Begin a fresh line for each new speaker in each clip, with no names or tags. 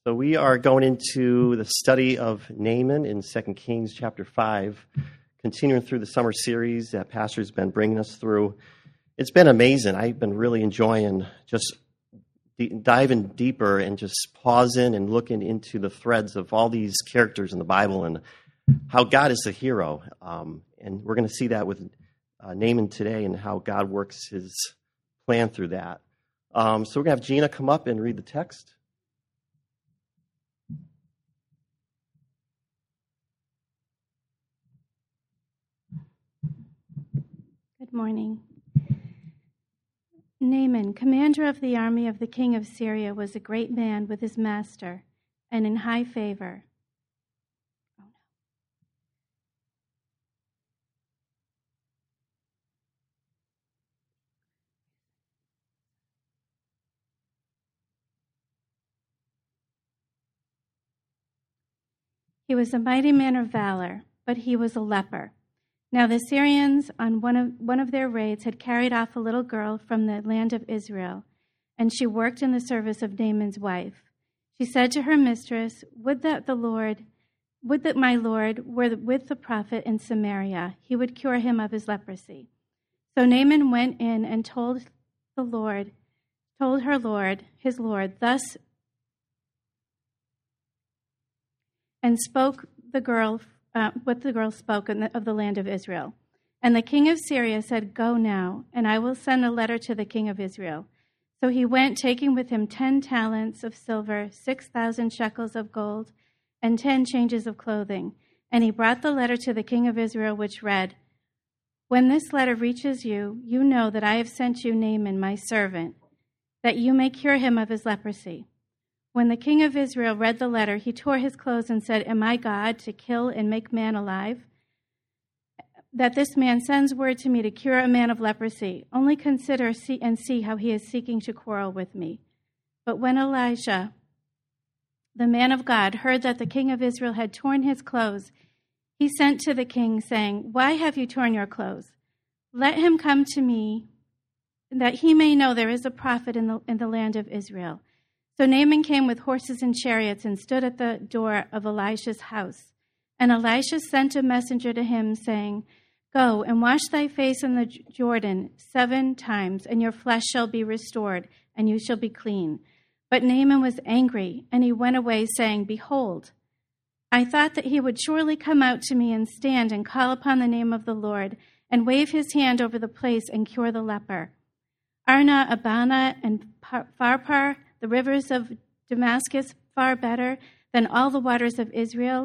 So we are going into the study of Naaman in 2 Kings chapter 5, continuing through the summer series that Pastor's been bringing us through. It's been amazing. I've been really enjoying just diving deeper and just pausing and looking into the threads of all these characters in the Bible and how God is the hero. And we're going to see that with Naaman today and how God works his plan through that. So we're going to have Gina come up and read the text.
Good morning. Naaman, commander of the army of the king of Syria, was a great man with his master and in high favor. He was a mighty man of valor, but he was a leper. Now the Syrians, on one of their raids, had carried off a little girl from the land of Israel, and she worked in the service of Naaman's wife. She said to her mistress, Would that my lord were with the prophet in Samaria, he would cure him of his leprosy. So Naaman went in and told her lord, his lord, thus, and spoke what the girl spoke of the land of Israel. And the king of Syria said, Go now, and I will send a letter to the king of Israel. So he went, taking with him 10 talents of silver, 6,000 shekels of gold, and 10 changes of clothing. And he brought the letter to the king of Israel, which read, When this letter reaches you, you know that I have sent you Naaman, my servant, that you may cure him of his leprosy. When the king of Israel read the letter, he tore his clothes and said, Am I God to kill and make man alive? That this man sends word to me to cure a man of leprosy. Only consider and see how he is seeking to quarrel with me. But when Elisha, the man of God, heard that the king of Israel had torn his clothes, he sent to the king, saying, Why have you torn your clothes? Let him come to me, that he may know there is a prophet in the land of Israel. So Naaman came with horses and chariots and stood at the door of Elisha's house. And Elisha sent a messenger to him, saying, Go and wash thy face in the Jordan 7 times, and your flesh shall be restored, and you shall be clean. But Naaman was angry, and he went away, saying, Behold, I thought that he would surely come out to me and stand and call upon the name of the Lord, and wave his hand over the place and cure the leper. Arna, Abana, and Pharpar, the rivers of Damascus, far better than all the waters of Israel?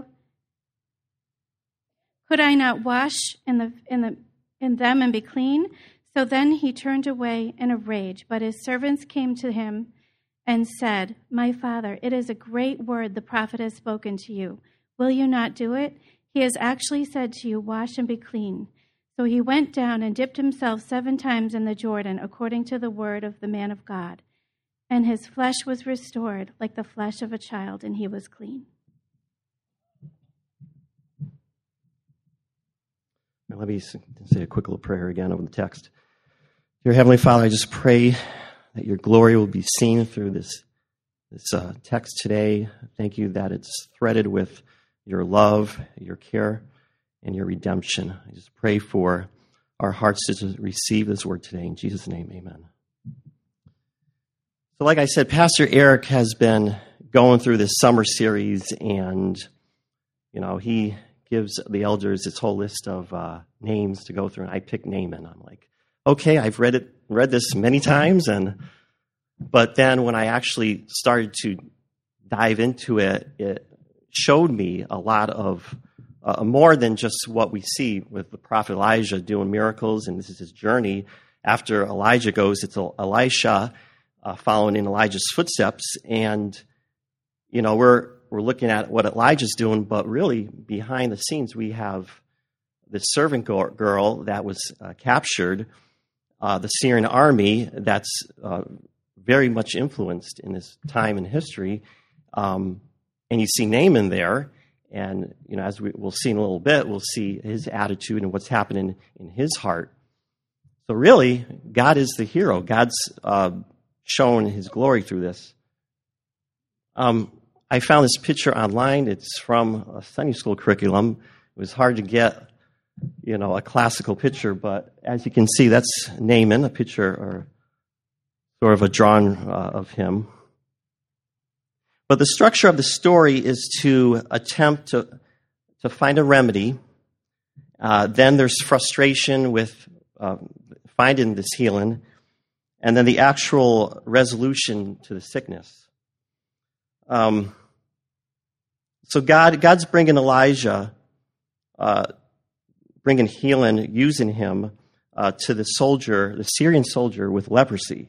Could I not wash in them and be clean? So then he turned away in a rage. But his servants came to him and said, My father, it is a great word the prophet has spoken to you. Will you not do it? He has actually said to you, Wash and be clean. So he went down and dipped himself 7 times in the Jordan, according to the word of the man of God. And his flesh was restored like the flesh of a child, and he was clean.
Now let me say a quick little prayer again over the text. Dear Heavenly Father, I just pray that your glory will be seen through this text today. Thank you that it's threaded with your love, your care, and your redemption. I just pray for our hearts to receive this word today. In Jesus' name, amen. So like I said, Pastor Eric has been going through this summer series, and he gives the elders this whole list of names to go through, and I picked Naaman. I'm like, okay, I've read this many times, but then when I actually started to dive into it, it showed me a lot of more than just what we see with the prophet Elijah doing miracles, and this is his journey. After Elijah goes, it's Elisha following in Elijah's footsteps, and we're looking at what Elijah's doing, but really behind the scenes we have this servant girl that was captured, the Syrian army that's very much influenced in this time in history, and you see Naaman there, and as we'll see in a little bit, we'll see his attitude and what's happening in his heart. So really, God is the hero. God's shown his glory through this. I found this picture online. It's from a Sunday school curriculum. It was hard to get, a classical picture, but as you can see, that's Naaman, a picture or sort of a drawing of him. But the structure of the story is to attempt to find a remedy. Then there's frustration with finding this healing, and then the actual resolution to the sickness. So God's bringing Elijah, bringing healing, using him to the Syrian soldier with leprosy.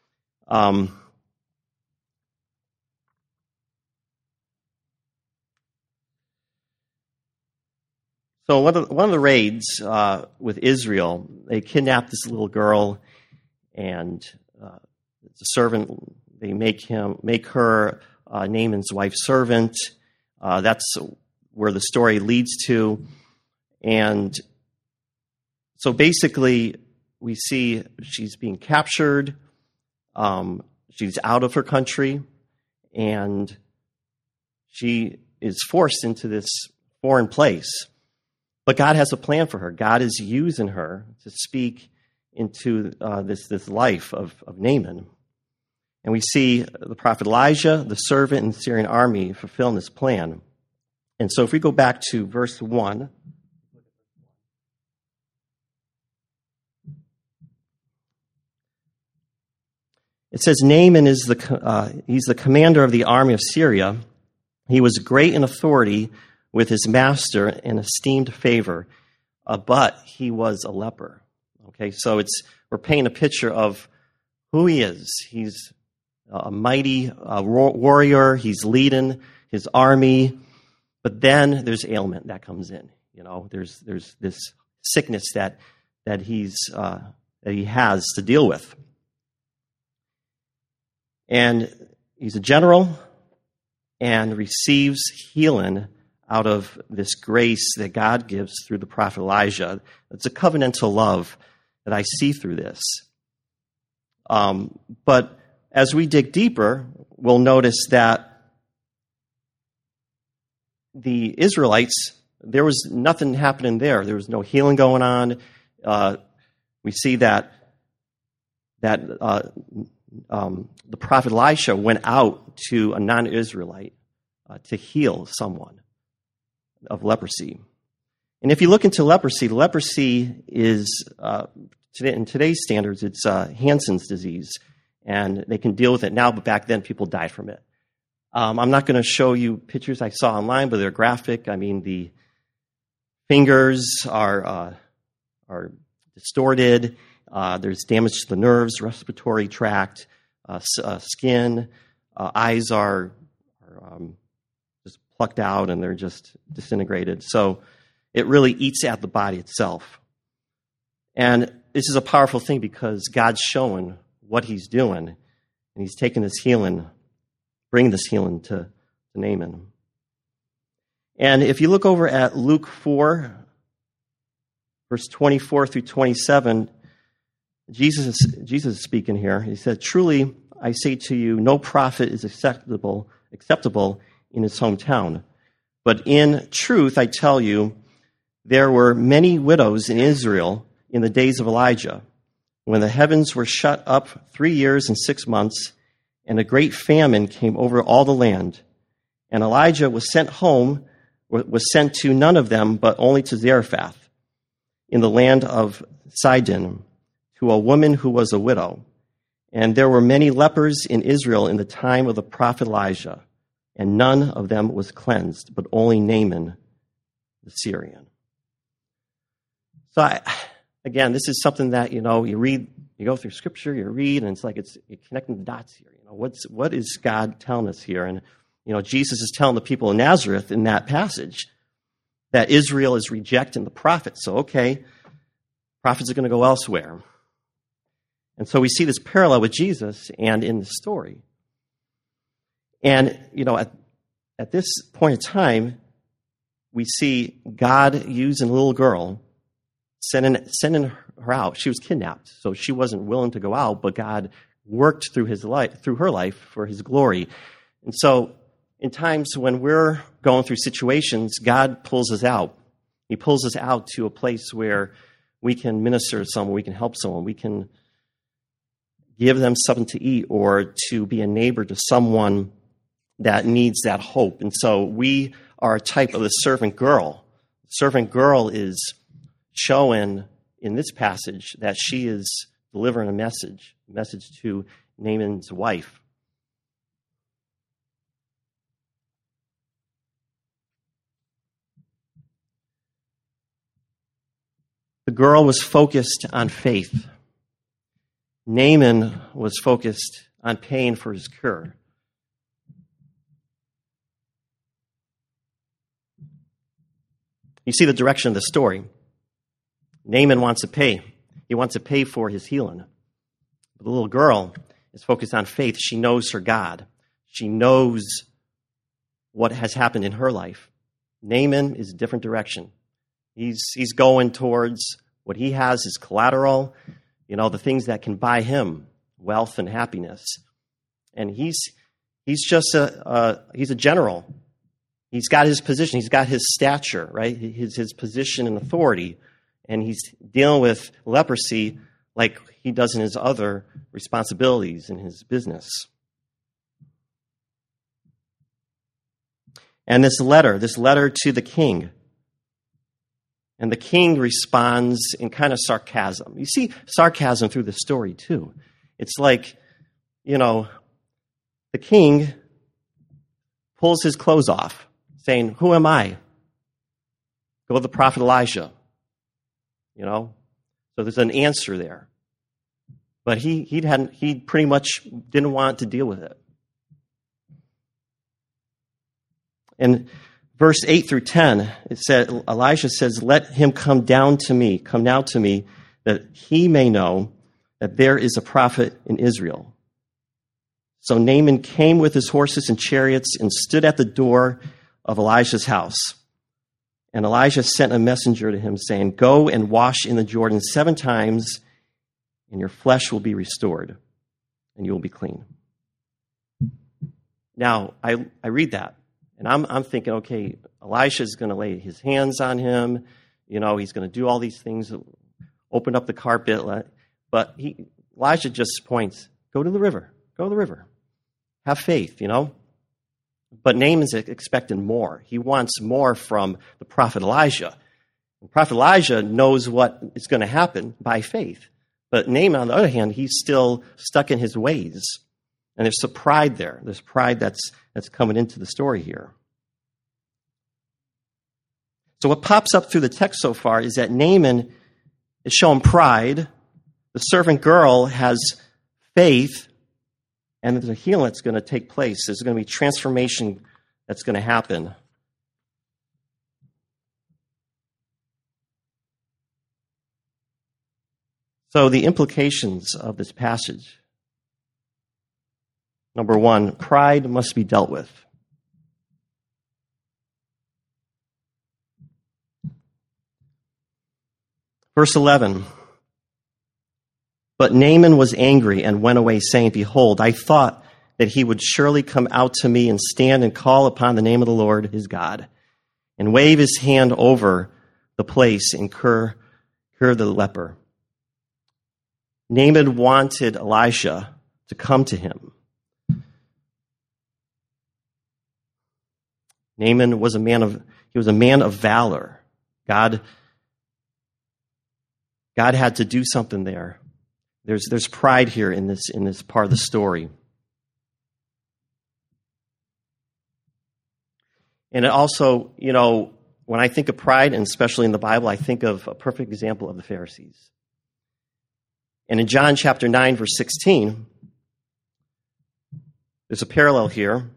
So one of the raids with Israel, they kidnapped this little girl, and the servant, they make her Naaman's wife's servant. That's where the story leads to. And so basically, we see she's being captured. She's out of her country, and she is forced into this foreign place. But God has a plan for her. God is using her to speak into this life of Naaman. And we see the prophet Elijah, the servant, and the Syrian army fulfilling this plan. And so if we go back to verse 1, it says Naaman is he's the commander of the army of Syria. He was great in authority with his master and esteemed favor, but he was a leper. Okay, so we're painting a picture of who he is. He's a mighty warrior. He's leading his army, but then there's ailment that comes in. There's this sickness that he has to deal with, and he's a general and receives healing out of this grace that God gives through the prophet Elijah. It's a covenantal love that I see through this. But as we dig deeper, we'll notice that the Israelites, there was nothing happening there. There was no healing going on. We see that the prophet Elisha went out to a non-Israelite to heal someone of leprosy. And if you look into leprosy is, in today's standards, it's Hansen's disease, and they can deal with it now, but back then people died from it. I'm not going to show you pictures I saw online, but they're graphic. I mean, the fingers are distorted. There's damage to the nerves, respiratory tract, skin. Eyes are just plucked out, and they're just disintegrated. So it really eats at the body itself. And this is a powerful thing because God's showing what he's doing, and he's taking this healing, bringing this healing to Naaman. And if you look over at Luke 4, verse 24 through 27, Jesus is speaking here. He said, "Truly, I say to you, no prophet is acceptable in his hometown. But in truth, I tell you, there were many widows in Israel in the days of Elijah, when the heavens were shut up 3 years and 6 months, and a great famine came over all the land. And Elijah was sent to none of them, but only to Zarephath, in the land of Sidon, to a woman who was a widow. And there were many lepers in Israel in the time of the prophet Elijah, and none of them was cleansed, but only Naaman the Syrian." So again, this is something that, you read, you go through Scripture, you read, and it's like you're connecting the dots here. What is God telling us here? And, Jesus is telling the people in Nazareth in that passage that Israel is rejecting the prophets. So, okay, prophets are going to go elsewhere. And so we see this parallel with Jesus and in the story. And, at this point in time, we see God using a little girl, sending her out. She was kidnapped, so she wasn't willing to go out, but God worked through her life for his glory. And so in times when we're going through situations, God pulls us out. He pulls us out to a place where we can minister to someone, we can help someone, we can give them something to eat, or to be a neighbor to someone that needs that hope. And so we are a type of the servant girl. The servant girl is showing in this passage that she is delivering a message to Naaman's wife. The girl was focused on faith. Naaman was focused on paying for his cure. You see the direction of the story. Naaman wants to pay. He wants to pay for his healing. But the little girl is focused on faith. She knows her God. She knows what has happened in her life. Naaman is a different direction. He's going towards what he has as collateral, the things that can buy him wealth and happiness. And he's just he's a general. He's got his position. He's got his stature, right? His position and authority. And he's dealing with leprosy like he does in his other responsibilities in his business. And this letter to the king. And the king responds in kind of sarcasm. You see sarcasm through the story, too. It's like, the king pulls his clothes off, saying, "Who am I?" Go to the prophet Elijah. So there's an answer there. But he pretty much didn't want to deal with it. And verse 8 through 10, it said, Elijah says, "Let him come now to me, that he may know that there is a prophet in Israel." So Naaman came with his horses and chariots and stood at the door of Elijah's house. And Elijah sent a messenger to him, saying, "Go and wash in the Jordan 7 times, and your flesh will be restored, and you will be clean." Now, I read that. And I'm thinking, okay, Elisha's going to lay his hands on him. He's going to do all these things, open up the carpet. But Elijah just points, go to the river. Go to the river. Have faith, But Naaman's expecting more. He wants more from the prophet Elijah. The prophet Elijah knows what is going to happen by faith. But Naaman, on the other hand, he's still stuck in his ways. And there's some pride there. There's pride that's coming into the story here. So what pops up through the text so far is that Naaman is showing pride. The servant girl has faith. And there's a healing that's going to take place. There's going to be transformation that's going to happen. So the implications of this passage. Number 1, pride must be dealt with. Verse 11. But Naaman was angry and went away, saying, "Behold, I thought that he would surely come out to me and stand and call upon the name of the Lord his God, and wave his hand over the place and cure the leper." Naaman wanted Elisha to come to him. Naaman was a man of valor. God had to do something there. There's pride here in this part of the story. And it also, when I think of pride, and especially in the Bible, I think of a perfect example of the Pharisees. And in John chapter 9, verse 16, there's a parallel here.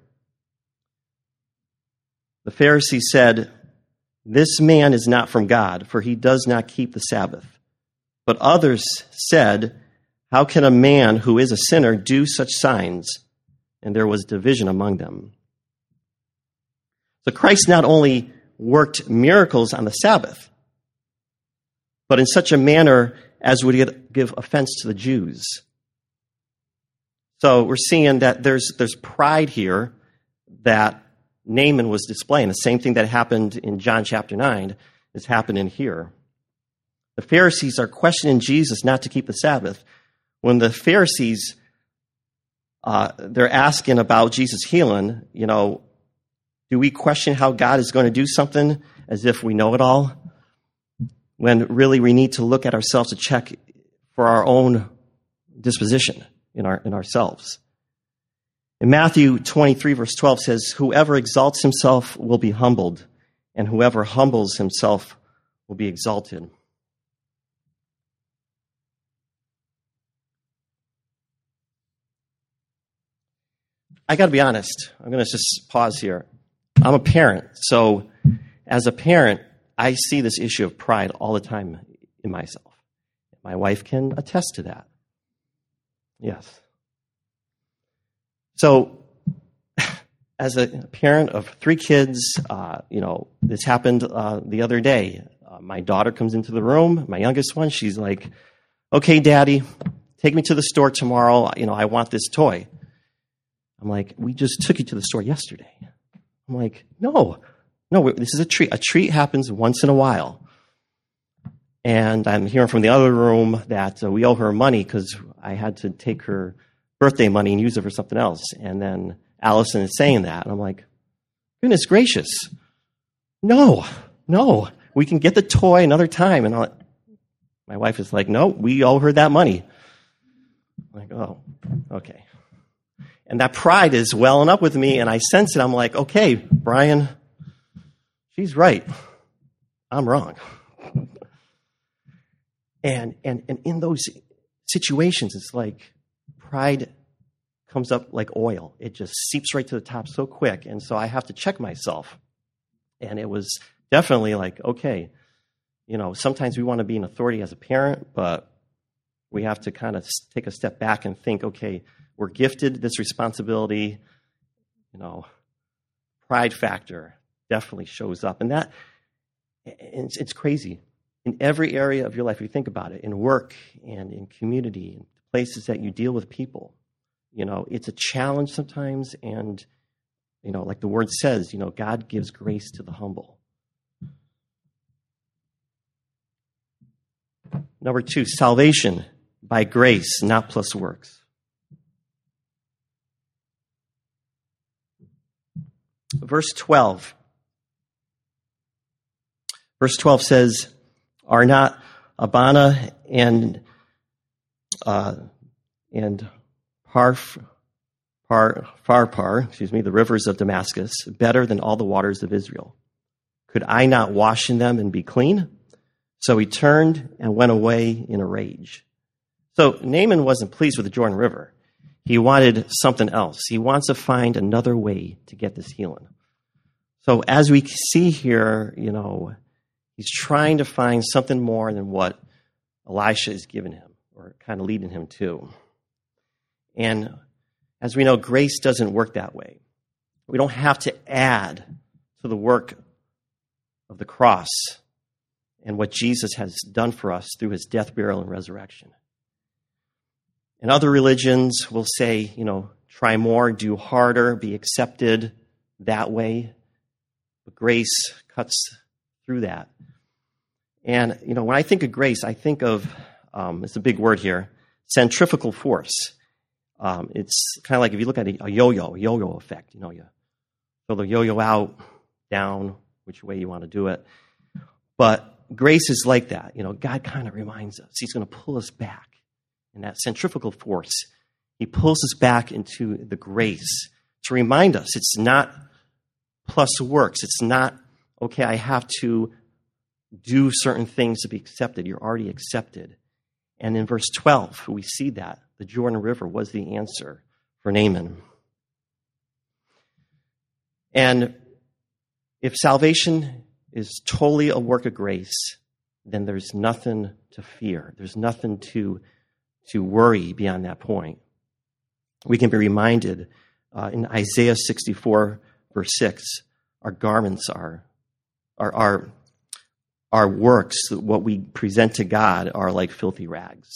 The Pharisees said, "This man is not from God, for he does not keep the Sabbath." But others said, "How can a man who is a sinner do such signs?" And there was division among them. So Christ not only worked miracles on the Sabbath, but in such a manner as would give offense to the Jews. So we're seeing that there's pride here that Naaman was displaying. The same thing that happened in John chapter 9 is happening here. The Pharisees are questioning Jesus not to keep the Sabbath. When the Pharisees, they're asking about Jesus healing, do we question how God is going to do something as if we know it all? When really we need to look at ourselves to check for our own disposition in ourselves. In Matthew 23, verse 12 says, whoever exalts himself will be humbled, and whoever humbles himself will be exalted. I got to be honest. I'm going to just pause here. I'm a parent, so as a parent, I see this issue of pride all the time in myself. My wife can attest to that. Yes. So, as a parent of 3 kids, this happened the other day. My daughter comes into the room, my youngest one. She's like, okay, Daddy, take me to the store tomorrow. I want this toy. I'm like, we just took you to the store yesterday. I'm like, no, this is a treat. A treat happens once in a while. And I'm hearing from the other room that we owe her money because I had to take her birthday money and use it for something else. And then Allison is saying that. And I'm like, goodness gracious. No, we can get the toy another time. And my wife is like, no, we owe her that money. I'm like, oh, okay. And that pride is welling up with me, and I sense it. I'm like, okay, Brian, she's right. I'm wrong. And in those situations, it's like pride comes up like oil. It just seeps right to the top so quick. And so I have to check myself. And it was definitely like, okay, sometimes we want to be an authority as a parent, but we have to kind of take a step back and think, okay, we're gifted this responsibility. Pride factor definitely shows up. And it's crazy. In every area of your life, if you think about it, in work and in community, in places that you deal with people, it's a challenge sometimes. And, like the word says, God gives grace to the humble. Number 2, salvation by grace, not plus works. Verse 12. Verse 12 says, are not Abana and Pharpar, the rivers of Damascus, better than all the waters of Israel? Could I not wash in them and be clean? So he turned and went away in a rage. So Naaman wasn't pleased with the Jordan River. He wanted something else. He wants to find another way to get this healing. So as we see here, he's trying to find something more than what Elisha is giving him, or kind of leading him to. And as we know, grace doesn't work that way. We don't have to add to the work of the cross and what Jesus has done for us through his death, burial, and resurrection. And other religions will say, try more, do harder, be accepted that way. But grace cuts through that. And, when I think of grace, I think of, it's a big word here, centrifugal force. It's kind of like if you look at a yo-yo effect. You throw the yo-yo out, down, which way you want to do it. But grace is like that. God kind of reminds us. He's going to pull us back. And that centrifugal force, he pulls us back into the grace to remind us it's not plus works. It's not, okay, I have to do certain things to be accepted. You're already accepted. And in verse 12, we see that the Jordan River was the answer for Naaman. And if salvation is totally a work of grace, then there's nothing to fear. There's nothing to worry beyond that point. We can be reminded in Isaiah 64, verse 6, our garments are our works, what we present to God, are like filthy rags.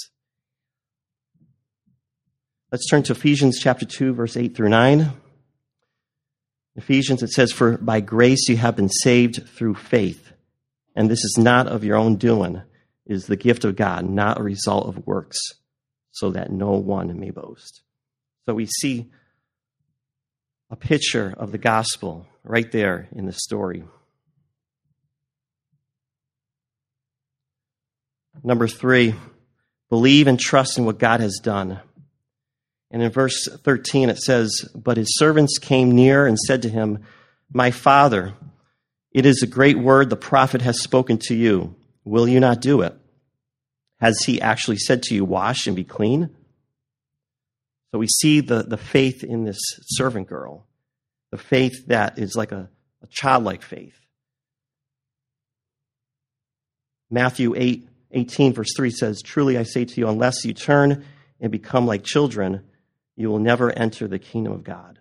Let's turn to Ephesians chapter 2, verse 8 through 9. Ephesians, it says, "For by grace you have been saved through faith, and this is not of your own doing, it is the gift of God, not a result of works, so that no one may boast." So we see a picture of the gospel right there in the story. Number 3, believe and trust in what God has done. And in verse 13 it says, "But his servants came near and said to him, 'My father, it is a great word the prophet has spoken to you. Will you not do it? Has he actually said to you, wash and be clean?'" So we see the faith in this servant girl, the faith that is like a childlike faith. Matthew 8:18, verse 3 says, "Truly I say to you, unless you turn and become like children, you will never enter the kingdom of God."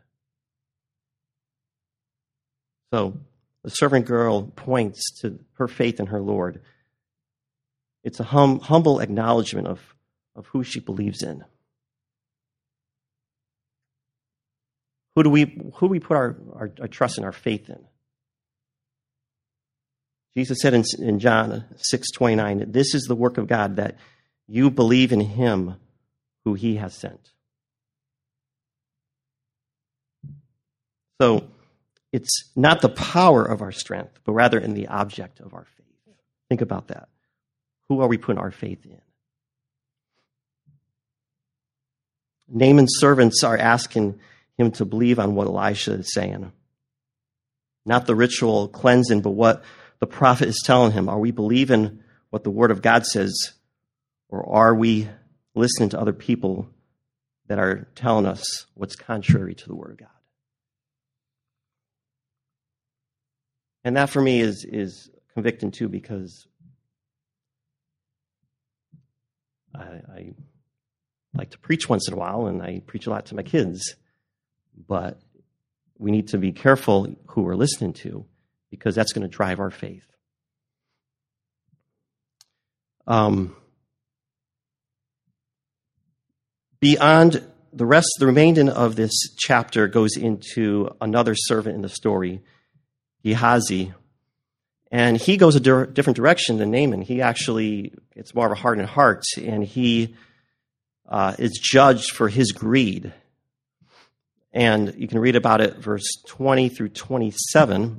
So the servant girl points to her faith in her Lord. It's a humble acknowledgement of who she believes in. Who do we put our trust and our faith in? Jesus said in John 6:29, "This is the work of God, that you believe in him who he has sent." So it's not the power of our strength, but rather in the object of our faith. Think about that. Who are we putting our faith in? Naaman's servants are asking him to believe on what Elisha is saying. Not the ritual cleansing, but what the prophet is telling him. Are we believing what the word of God says, or are we listening to other people that are telling us what's contrary to the word of God? And that for me is convicting too, because I like to preach once in a while, and I preach a lot to my kids. But we need to be careful who we're listening to, because that's going to drive our faith. Beyond the remainder of this chapter goes into another servant in the story, Gehazi, and he goes a different direction than Naaman. It's more of a hardened heart, and he is judged for his greed. And you can read about it, verse 20 through 27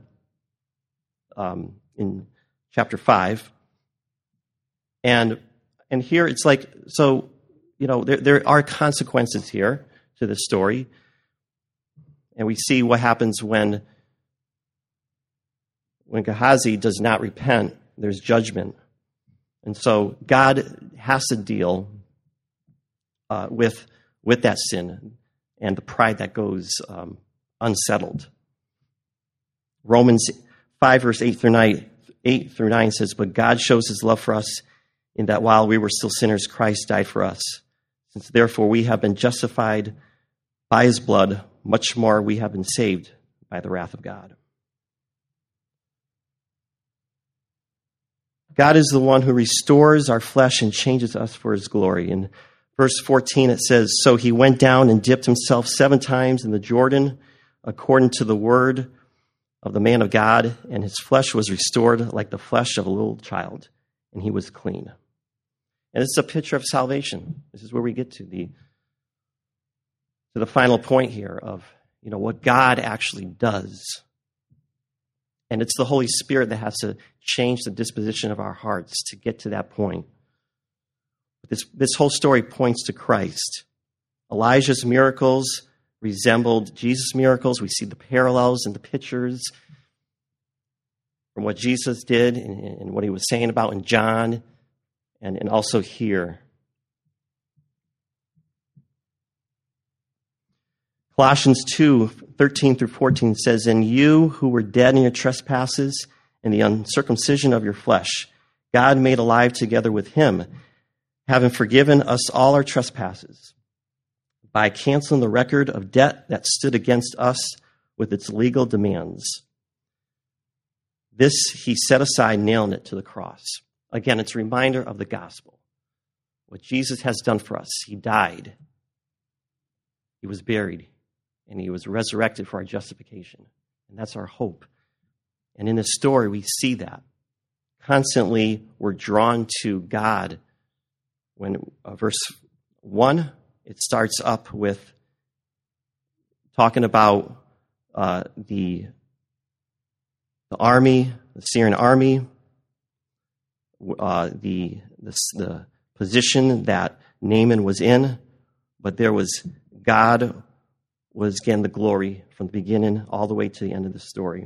in chapter 5. And here it's like, so, there are consequences here to this story. And we see what happens when Gehazi does not repent. There's judgment. And so God has to deal with that sin and the pride that goes unsettled. Romans 5, verse 8 through 9 says, "But God shows his love for us in that while we were still sinners, Christ died for us. Since therefore we have been justified by his blood, much more we have been saved by the wrath of God." God is the one who restores our flesh and changes us for his glory. In verse 14 it says, "So he went down and dipped himself 7 times in the Jordan, according to the word of the man of God, and his flesh was restored like the flesh of a little child, and he was clean." And it's a picture of salvation. This is where we get to the final point here of what God actually does. And it's the Holy Spirit that has to change the disposition of our hearts to get to that point. This whole story points to Christ. Elijah's miracles resembled Jesus' miracles. We see the parallels and the pictures from what Jesus did and what he was saying about in John and also here. Colossians 2:13 through 14 says, "And you who were dead in your trespasses and the uncircumcision of your flesh, God made alive together with him, having forgiven us all our trespasses, by canceling the record of debt that stood against us with its legal demands. This he set aside, nailing it to the cross." Again, it's a reminder of the gospel. What Jesus has done for us. He died. He was buried. And he was resurrected for our justification. and that's our hope. And in this story, we see that. Constantly, we're drawn to God. When verse 1, it starts up with talking about the army, the Syrian army, the position that Naaman was in, but there was God was again the glory from the beginning all the way to the end of the story.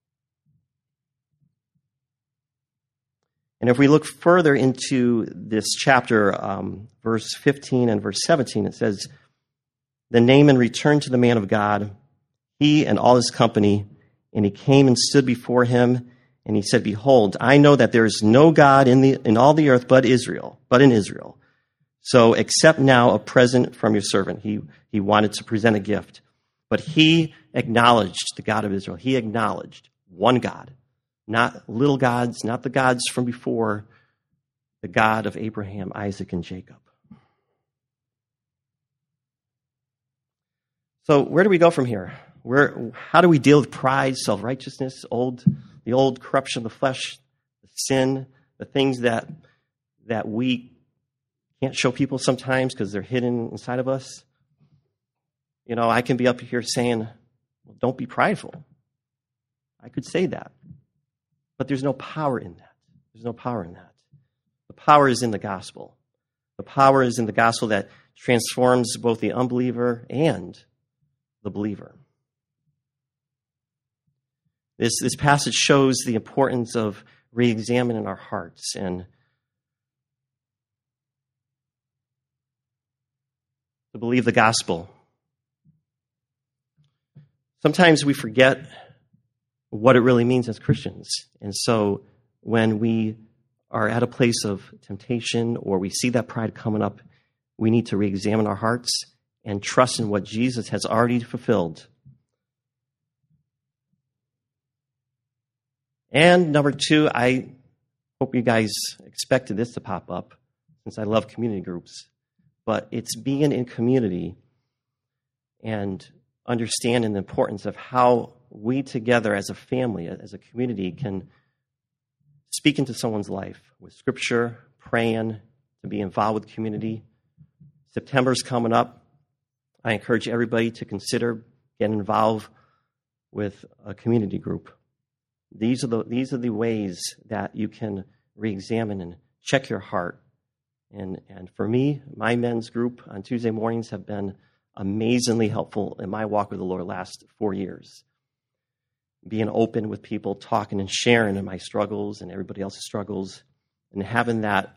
And if we look further into this chapter, verse 15 and verse 17, it says, Then Naaman returned to the man of God, he and all his company, and he came and stood before him, and he said, Behold, I know that there is no God in all the earth but in Israel. So accept now a present from your servant. He wanted to present a gift. But he acknowledged the God of Israel. He acknowledged one God. Not little gods, not the gods from before, the God of Abraham, Isaac, and Jacob. So where do we go from here? How do we deal with pride, self-righteousness, the old corruption of the flesh, the sin, the things that we can't show people sometimes because they're hidden inside of us? You know, I can be up here saying, well, don't be prideful. I could say that. But there's no power in that. There's no power in that. The power is in the gospel. The power is in the gospel that transforms both the unbeliever and the believer. This passage shows the importance of re-examining our hearts and to believe the gospel. Sometimes we forget what it really means as Christians. And so when we are at a place of temptation or we see that pride coming up, we need to re-examine our hearts and trust in what Jesus has already fulfilled. And number 2, I hope you guys expected this to pop up since I love community groups. But it's being in community and understanding the importance of how we together as a family, as a community, can speak into someone's life with scripture, praying, to be involved with community. September's coming up. I encourage everybody to consider getting involved with a community group. These are the ways that you can re-examine and check your heart. And for me, my men's group on Tuesday mornings have been amazingly helpful in my walk with the Lord the last 4 years. Being open with people, talking and sharing in my struggles and everybody else's struggles, and having that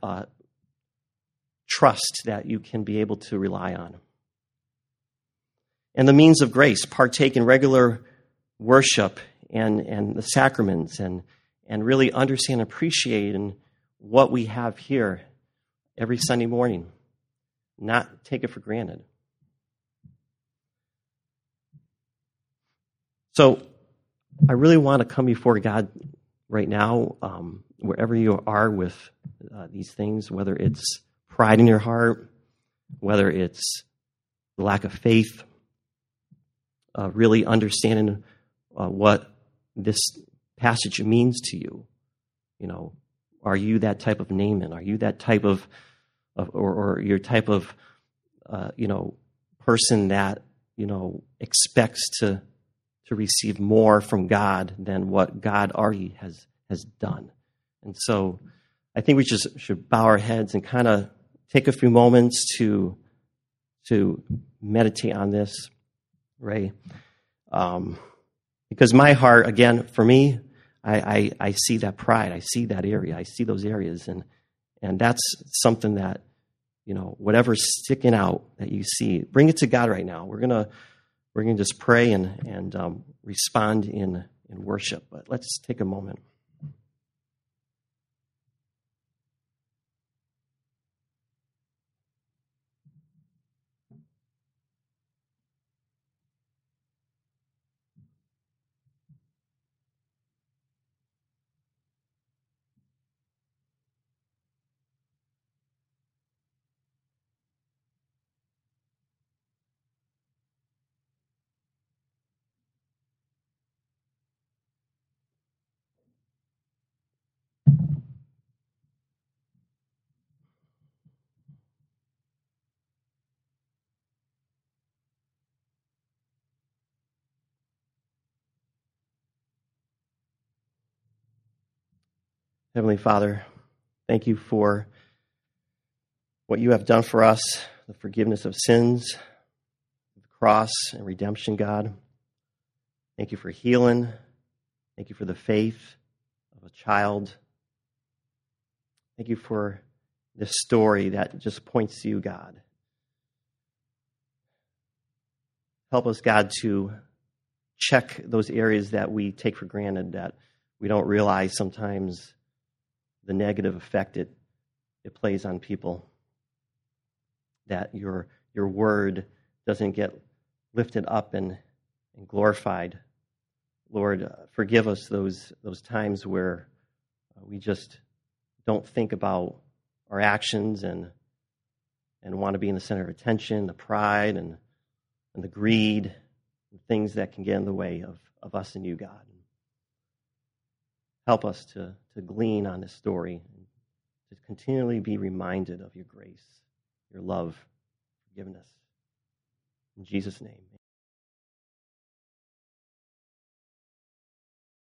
trust that you can be able to rely on. And the means of grace, partake in regular worship and the sacraments, and really understand and appreciate what we have here every Sunday morning. Not take it for granted. So I really want to come before God right now, wherever you are with these things, whether it's pride in your heart, whether it's the lack of faith, really understanding what this passage means to you. You know, are you that type of Naaman? Are you that type of or your type of person that expects to receive more from God than what God already has done? And so I think we just should bow our heads and kind of take a few moments to meditate on this, Ray. Because my heart, again, for me, I see that pride. I see that area. I see those areas. And that's something that, whatever's sticking out that you see, bring it to God right now. We're gonna just pray and respond in worship. But let's take a moment. Heavenly Father, thank you for what you have done for us, the forgiveness of sins, the cross and redemption, God. Thank you for healing. Thank you for the faith of a child. Thank you for this story that just points to you, God. Help us, God, to check those areas that we take for granted, that we don't realize sometimes the negative effect it plays on people, that your word doesn't get lifted up and glorified. Lord, forgive us those times where we just don't think about our actions and want to be in the center of attention, the pride and the greed, and things that can get in the way of us and you, God. Help us to glean on this story and to continually be reminded of your grace, your love, forgiveness. In Jesus' name.